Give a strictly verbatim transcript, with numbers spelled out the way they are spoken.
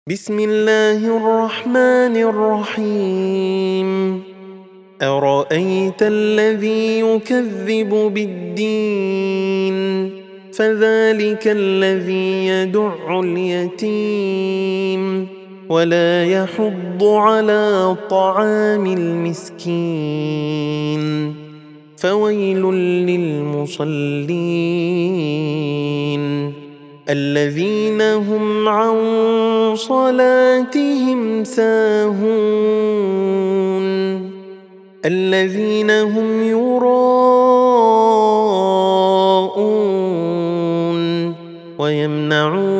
بسم الله الرحمن الرحيم أرأيت الذي يكذب بالدين فذلك الذي يدع اليتيم ولا يحض على طعام المسكين فويل للمصلين الذين هم عن صلاتهم ساهون الذين هم يراءون ويمنعون